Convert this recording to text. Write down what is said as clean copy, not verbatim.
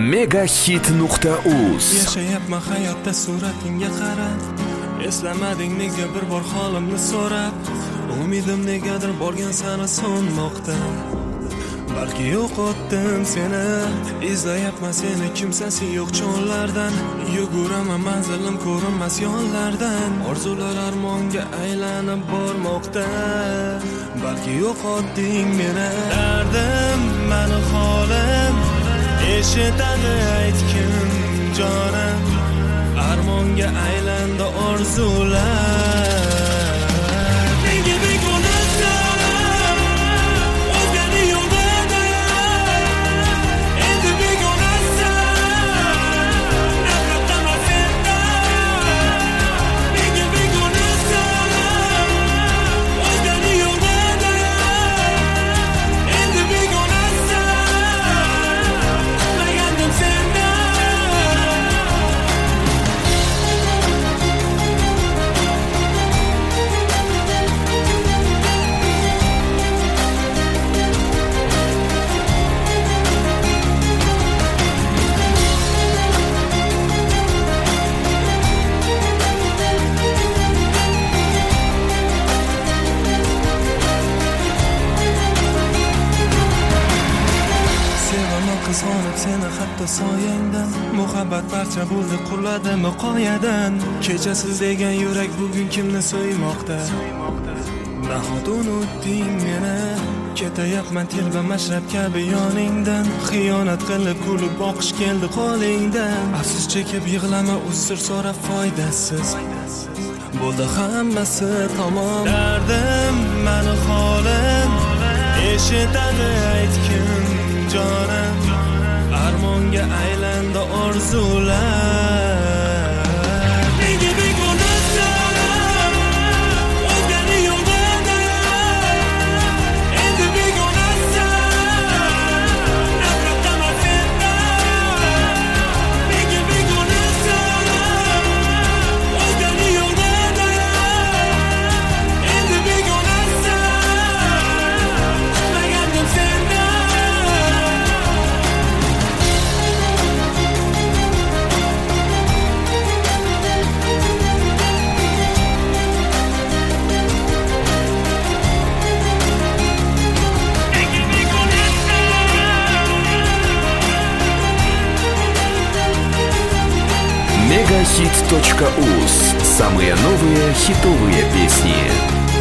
Megahit.uz. Yashayapman hayotda suratingga qarab, eslamading nega bir bor holimni so'rab, umidim negadir borgan sari so'nmoqda. Balki yo'qotdim seni, izlayapman seni kimsasi yo'q cho'llardan, yuguraman manzilim ko'rinmas yo'llardan, orzular armonga aylanib bormoqda. Balki yo'qotding meni, dardim meni holim eshitadi aytgin jonim, armonga aylandi orzular. Nega begonasan, o'zgani yo'lda, endi begonasan, nafratdaman sendan. Nega begonasan, o'zgani yo'lda, endi begonasan, kutmagandim sendan. Sevaman qizg'onib seni hatto soyangdan, muhabbat parcha bo'ldi qulladimi qoyadan. Kechasiz degan yurak bugun kimni so'ymoqda? Nahot unutding meni, ketayapman telba mashrab kabi yoningdan, xiyonat qilib kulib boqish keldi qo'lingdan. Afsus chekib yig'lama uzr so'rab foydasiz, bo'ldi hammasi tamom. Dardim meni holim eshitadi aytgin jonim, armonga aylandi orzular. Nega begonasan, o'zgani yo'lda, endi begonasan, nafratdaman sendan. Nega begonasan, o'zgani yo'lda, endi begonasan, kutmagandim sendan. Megahit.uz. Самые новые хитовые песни.